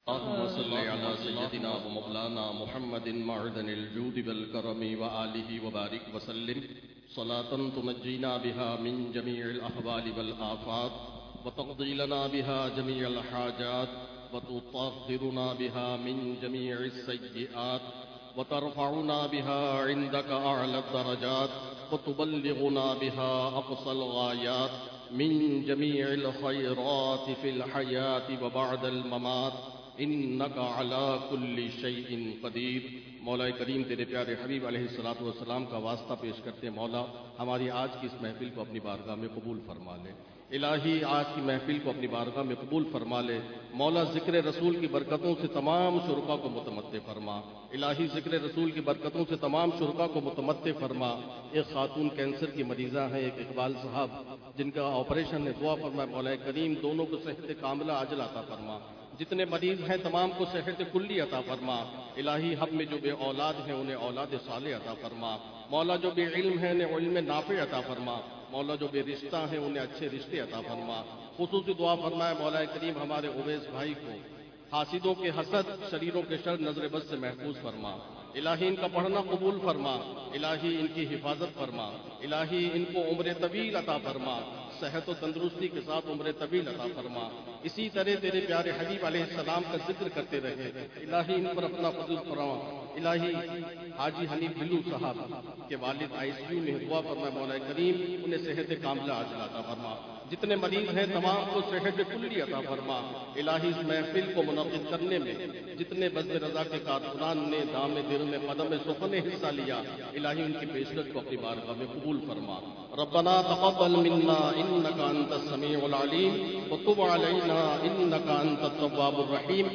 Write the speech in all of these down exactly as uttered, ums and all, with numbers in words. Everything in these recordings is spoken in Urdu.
اللهم صل على سيدنا ومولانا محمد معدن الجود والكرم وآله وبارك وسلم صلاة تنجينا بها من جميع الأحوال والآفات وتقضي لنا بها جميع الحاجات وتطهرنا بها من جميع السيئات وترفعنا بها عندك أعلى الدرجات وتبلغنا بها أقصى الغايات من جميع الخيرات في الحياة وبعد الممات انک علی کل شیء قدیر۔ مولا کریم تیرے پیارے حبیب علیہ الصلوۃ والسلام کا واسطہ پیش کرتے ہیں، مولا ہماری آج کی اس محفل کو اپنی بارگاہ میں قبول فرما لے۔ الہی آج کی محفل کو اپنی بارگاہ میں قبول فرما لے۔ مولا ذکر رسول کی برکتوں سے تمام شرکا کو متمتع فرما۔ الہی ذکر رسول کی برکتوں سے تمام شرکا کو متمتع فرما۔ ایک خاتون کینسر کی مریضہ ہیں، ایک اقبال صاحب جن کا آپریشن ہے، دعا فرما مولا کریم دونوں کو صحت کاملہ عاجل عطا فرما۔ جتنے مریض ہیں تمام کو صحت کلی عطا فرما۔ الہی ہم میں جو بے اولاد ہیں انہیں اولاد صالح عطا فرما۔ مولا جو بے علم ہیں انہیں علم نافع عطا فرما۔ مولا جو بے رشتہ ہیں انہیں اچھے رشتے عطا فرما۔ خصوصی دعا فرمائے مولا کریم ہمارے اویس بھائی کو حاسدوں کے حسد، شریروں کے شر، نظر بد سے محفوظ فرما۔ الہی ان کا پڑھنا قبول فرما۔ الہی ان کی حفاظت فرما۔ الہی ان کو عمر طویل عطا فرما، صحت و تندرستی کے ساتھ عمر طویل عطا فرما۔ اسی طرح تیرے پیارے حبیب علیہ السلام کا ذکر کرتے رہے۔ الہی ان پر اپنا فضل فرما۔ الہی حاجی حنیف بلو صاحب کے والد آئی سی یو میں، دعا فرما مولا کریم انہیں صحت کاملہ عاجل عطا فرما۔ جتنے مریض ہیں تمام کو صحت کلی عطا فرما۔ الہی اس محفل کو منعقد کرنے میں جتنے بذل رضا کے کارکنان نے دام دل میں قدم سخن نے حصہ لیا، الہی ان کی پیشکش کو اپنی بارگاہ میں قبول فرما۔ ربنا تقبل منا انك انت السميع العليم وتب علينا انك انت التواب الرحيم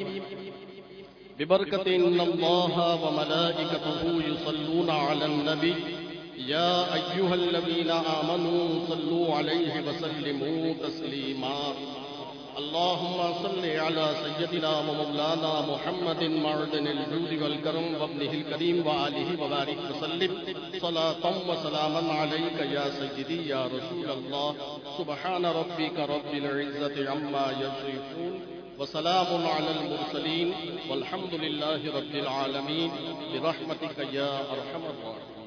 ببركة ان الله وملائكته يصلون على النبي يا ايها الذين امنوا صلوا عليه وسلموا تسليما۔ اللهم صل على سيدنا ومولانا محمد معدن الجود والكرم وابنه الكريم وآله وبارك وسلم صلاة وسلاما عليك يا سيدي يا رسول الله۔ سبحان ربك رب العزة عما يصفون وسلام على المرسلين والحمد لله رب العالمين برحمتك يا أرحم الراحمين۔